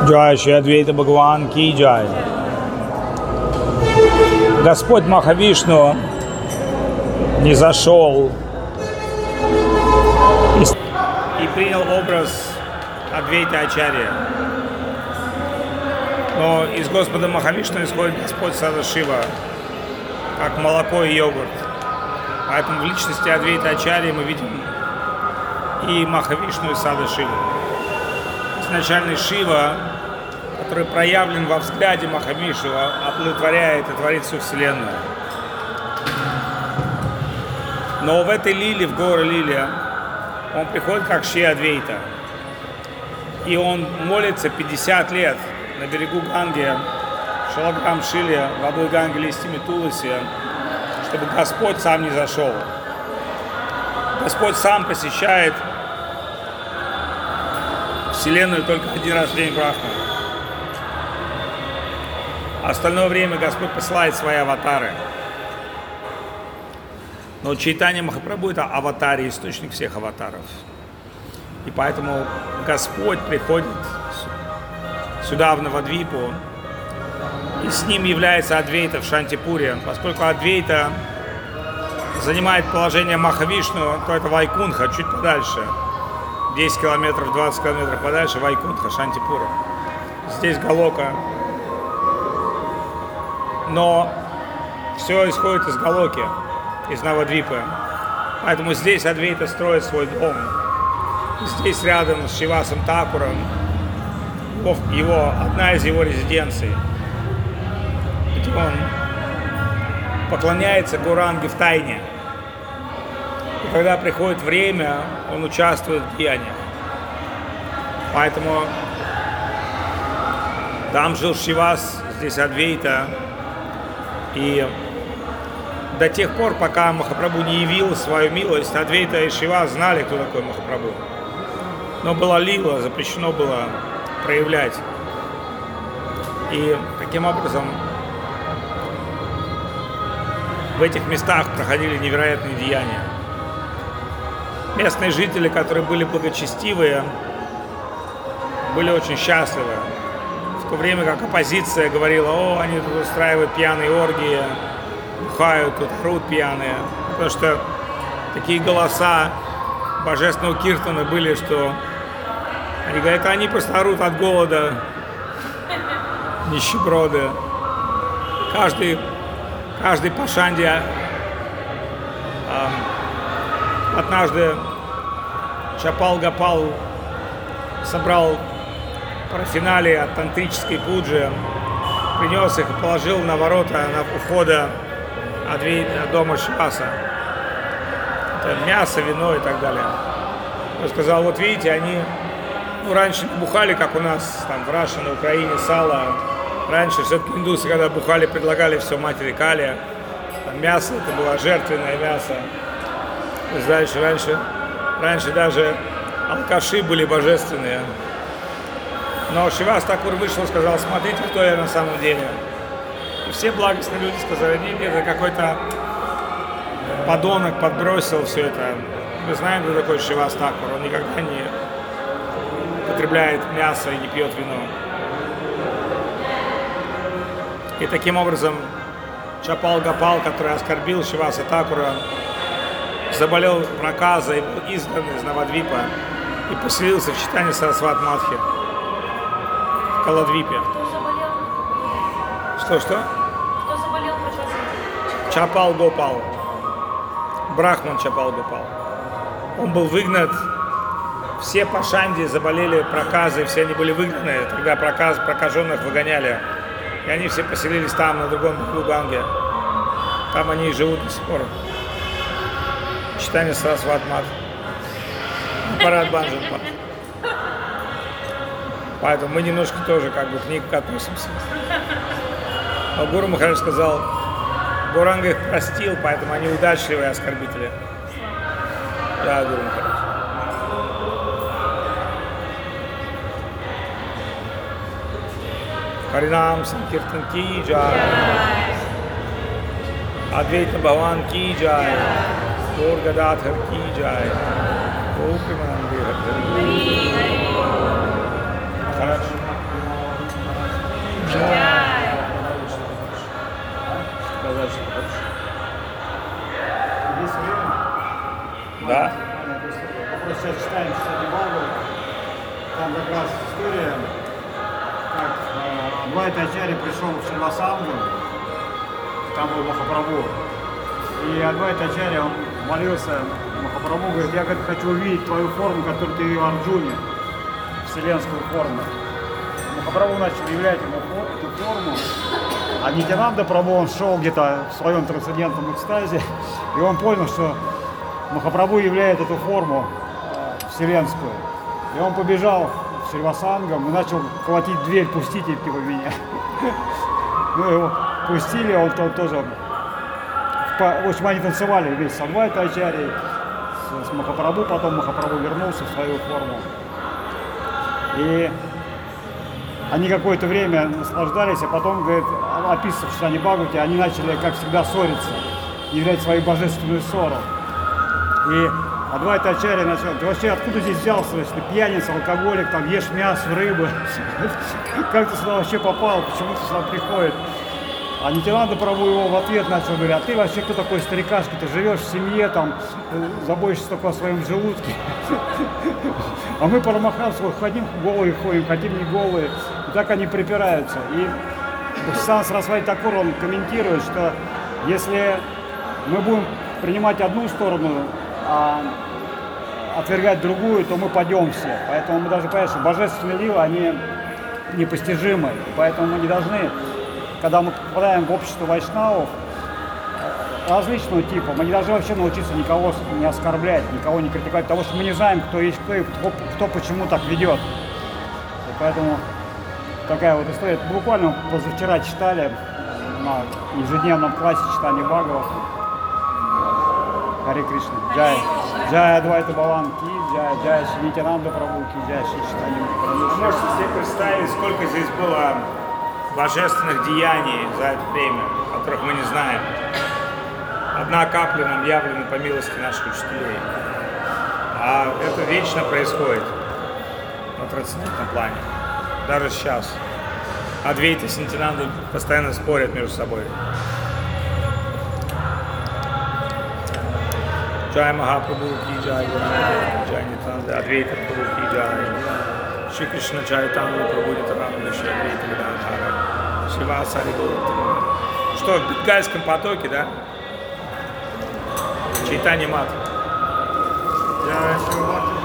Джай Шри Адвайта Бхагаван ки джай. Господь Махавишну не зашел и принял образ Адвайта Ачарья. Но из Господа Махавишну исходит Господь Садашива, как молоко и йогурт. Поэтому в личности Адвайта Ачарьи мы видим и Махавишну, и Садашиву. Изначальный Шива, который проявлен во взгляде Махавишну, оплодотворяет и творит всю Вселенную. Но в этой лиле, в горе Лиле, он приходит как Шри Адвайта. И он молится 50 лет на берегу Ганги, Шалаграм Шиле, водой Ганги, листьями Туласи, чтобы Господь сам не зашел. Господь сам посещает Вселенную только один раз в день Брахмы. Остальное время Господь посылает свои аватары. Но Чайтанья Махапрабху — это аватар, источник всех аватаров. И поэтому Господь приходит сюда, в Навадвипу, и с ним является Адвайта в Шантипуре. Поскольку Адвайта занимает положение Махавишну, то это Вайкунха, чуть подальше. 10 километров, 20 километров подальше Вайкунха, Шантипура. Здесь Галока. Но все исходит из Галоки, из Навадвипы. Поэтому здесь Адвайта строит свой дом. Здесь рядом с Шривасом Такуром одна из его резиденций, где он поклоняется Гауранге в тайне. И когда приходит время, он участвует в деяниях. Поэтому там жил Шривас, здесь Адвайта. И до тех пор, пока Махапрабху не явил свою милость, Адвайта и Шривас знали, кто такой Махапрабху. Но была лила, запрещено было проявлять. И таким образом в этих местах проходили невероятные деяния. Местные жители, которые были благочестивые, были очень счастливы. В то время как оппозиция говорила: они тут устраивают пьяные оргии, бухают, тут орут пьяные. Потому что такие голоса божественного киртана были, что они говорят, они просто орут от голода, нищеброды. Каждый пашанди однажды Чапал Гопал собрал парафиналии от тантрической пуджи, принес их и положил на ворота у входа от дома Шриваса. Это мясо, вино и так далее. Он сказал: вот видите, они раньше не бухали, как у нас там в Раше, на Украине, сало. Раньше все-таки индусы, когда бухали, предлагали все матери Кали. Там мясо, это было жертвенное мясо. Раньше даже алкаши были божественные. Но Шривас Такур вышел и сказал: смотрите, кто я на самом деле. И все благостные люди сказали: нет, это какой-то подонок подбросил все это. Мы знаем, кто такой Шривас Такур. Он никогда не употребляет мясо и не пьет вино. И таким образом Чапал Гопал, который оскорбил Шриваса Такура, заболел проказой, был изгнан из Навадвипа и поселился в Чайтанья Сарасвати Мадхи в Каладвипе. Что? Кто заболел проказой? Чапал Гопал. Брахман Чапал Гопал. Он был выгнан. Все пашанди заболели проказой, все они были выгнаны. Тогда прокаженных выгоняли. И они все поселились там, на другом берегу Ганги. Там они и живут до сих пор. Чайтанья Сарасвати Мадхи. Парад Банджан. Поэтому мы немножко тоже как бы к ним относимся. Но Гуру Махарадж сказал: Гауранга их простил, поэтому они удачливые оскорбители. Да, Гуру Махарадж. Харинам Санкиртан ки джай, Адвайта Бхагаван ки джай, Гаур Гададхар ки джай, Гаур Премананде Хари. Хорошо. Там как раз история, как Адвайта Ачарья пришел в Шривасангу, там был Махапрабху. И Адвайта Ачарья, он молился Махапрабху, говорит, я говорит, хочу увидеть твою форму, которую ты в Арджуне, вселенскую форму. Махапрабху начал являть ему эту форму, а Нитянанда Прабху, он шел где-то в своем трансцендентном экстазе, и он понял, что Махапрабху являет эту форму вселенскую. И он побежал в Шривасангам и начал колотить дверь, пустите типа меня. Ну его пустили, он тоже. В общем, они танцевали весь с Адвайта Ачарьей, с Махапрабху, потом Махапрабху вернулся в свою форму. И они какое-то время наслаждались, а потом, говорит, описывается в Читани Бхагавате, они начали, как всегда, ссориться, являть свою божественную ссору. И Адвайта Ачарья начал, ты вообще откуда здесь взялся, если ты пьяница, алкоголик, там ешь мясо, рыбу, как ты сюда вообще попал, почему ты сюда приходишь? А Нитянанда Прабху его в ответ начал говорить, а ты вообще кто такой старикашка, ты живешь в семье, там, заботишься только о своем желудке. А мы парамахамсы хотим голые ходим, хотим не голые. И так они припираются. И Бхактисиданта Сарасвати Такур, он комментирует, что если мы будем принимать одну сторону, а отвергать другую, то мы падем все. Поэтому мы должны понять, что божественные лилы, они непостижимы. И поэтому мы не должны, когда мы попадаем в общество вайшнавов различного типа, мы не должны вообще научиться никого не оскорблять, никого не критиковать, потому что мы не знаем, кто есть кто и кто почему так ведет. И поэтому такая вот история. Буквально позавчера читали на ежедневном классе читания Бхагавата. Харе Кришна. Джай. Джай Адвайта Бхаван Ки, Джай, Джай Шри Нитянанда Прабху Ки, Джай Шри Чайтанья Прабху. Можете себе представить, сколько здесь было божественных деяний за это время, о которых мы не знаем. Одна капля нам явлена по милости наших учителей. А это вечно происходит на трансцендентном плане. Даже сейчас. Адвайта с Нитянандой постоянно спорят между собой. Джай Махапрабху Ки Джай, Джай Нитянанда, Адвайта Прабху Ки Джай, Шри Кришна Чайтанья Прабху Нитянанда, Шри Адвайта Гададхара, Шривасари Гаура. Что, в Бенгальском потоке, да? Чайтанья Мат. Джай Шри